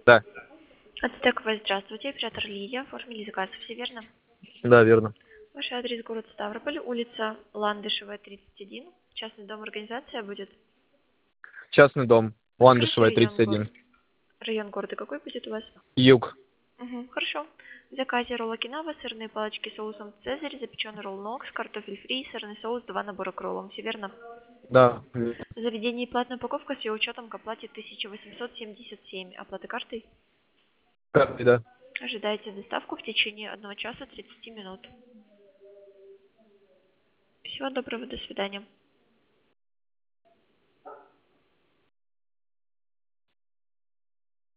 Да. Ацтековая, здравствуйте. Оператор Лидия. Оформили заказ, все верно? Да, верно. Ваш адрес город Ставрополь, улица Ландышевая, 31. Частный дом, организация будет. Частный дом. Подскажите Ландышевая, район, 31. район города какой будет у вас? Юг. Угу, хорошо. В заказе ролл окинава, сырные палочки с соусом цезарь, запеченный ролл нокс, картофель фри, сырный соус, 2 набора к роллам. Все верно? Да. Заведение и платная упаковка с ее учетом к оплате 1877. Оплата картой? Карты, да. Ожидайте доставку в течение 1 часа 30 минут. Всего доброго, до свидания.